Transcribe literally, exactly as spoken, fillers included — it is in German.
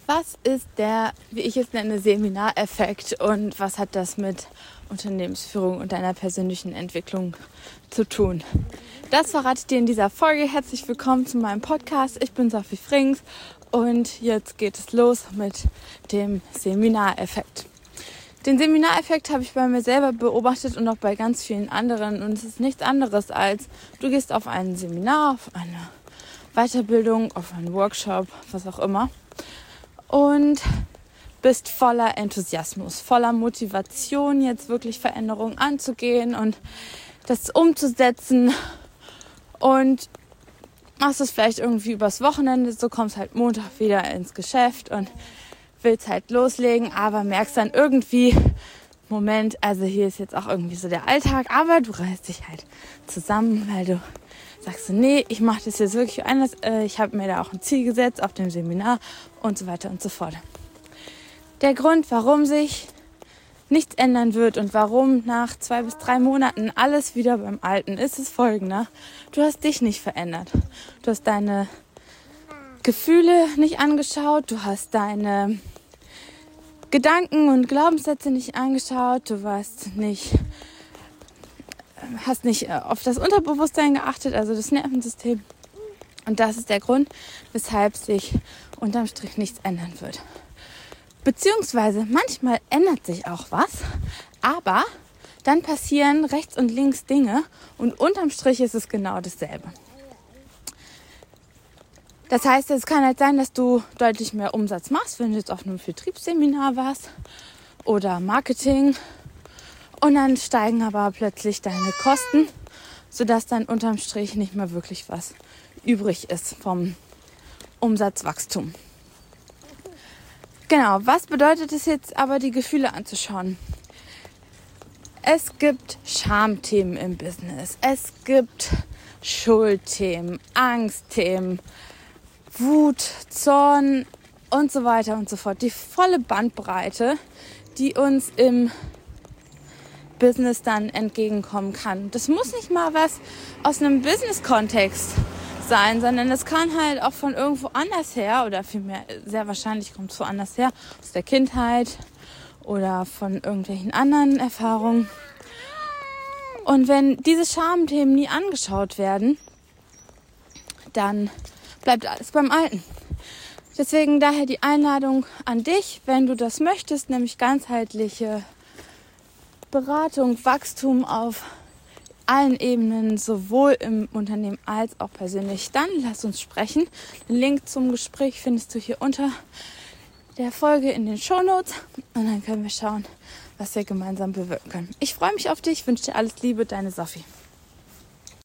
Was ist der, wie ich es nenne, Seminareffekt und was hat das mit Unternehmensführung und deiner persönlichen Entwicklung zu tun? Das verrate ich dir in dieser Folge. Herzlich willkommen zu meinem Podcast. Ich bin Sophie Frings und jetzt geht es los mit dem Seminareffekt. Den Seminareffekt habe ich bei mir selber beobachtet und auch bei ganz vielen anderen. Und es ist nichts anderes als, du gehst auf ein Seminar, auf eine Weiterbildung, auf einen Workshop, was auch immer. Und bist voller Enthusiasmus, voller Motivation, jetzt wirklich Veränderungen anzugehen und das umzusetzen. Und machst es vielleicht irgendwie übers Wochenende, so kommst halt Montag wieder ins Geschäft und willst halt loslegen, aber merkst dann irgendwie, Moment, also hier ist jetzt auch irgendwie so der Alltag, aber du reißt dich halt zusammen, weil du sagst so, nee, ich mache das jetzt wirklich anders, äh, ich habe mir da auch ein Ziel gesetzt auf dem Seminar und so weiter und so fort. Der Grund, warum sich nichts ändern wird und warum nach zwei bis drei Monaten alles wieder beim Alten ist, ist folgender. Du hast dich nicht verändert. Du hast deine Gefühle nicht angeschaut, du hast deine Gedanken und Glaubenssätze nicht angeschaut, du warst nicht, hast nicht auf das Unterbewusstsein geachtet, also das Nervensystem. Und das ist der Grund, weshalb sich unterm Strich nichts ändern wird. Beziehungsweise manchmal ändert sich auch was, aber dann passieren rechts und links Dinge und unterm Strich ist es genau dasselbe. Das heißt, es kann halt sein, dass du deutlich mehr Umsatz machst, wenn du jetzt auf einem Vertriebsseminar warst oder Marketing. Und dann steigen aber plötzlich deine Kosten, sodass dann unterm Strich nicht mehr wirklich was übrig ist vom Umsatzwachstum. Genau, was bedeutet es jetzt aber, die Gefühle anzuschauen? Es gibt Schamthemen im Business, es gibt Schuldthemen, Angstthemen, Wut, Zorn und so weiter und so fort. Die volle Bandbreite, die uns im Business dann entgegenkommen kann. Das muss nicht mal was aus einem Business-Kontext sein, sondern das kann halt auch von irgendwo anders her oder vielmehr sehr wahrscheinlich kommt es woanders her, aus der Kindheit oder von irgendwelchen anderen Erfahrungen. Und wenn diese Schamthemen nie angeschaut werden, dann bleibt alles beim Alten. Deswegen daher die Einladung an dich, wenn du das möchtest, nämlich ganzheitliche Beratung, Wachstum auf allen Ebenen, sowohl im Unternehmen als auch persönlich. Dann lass uns sprechen. Den Link zum Gespräch findest du hier unter der Folge in den Shownotes und dann können wir schauen, was wir gemeinsam bewirken können. Ich freue mich auf dich, wünsche dir alles Liebe, deine Sophie.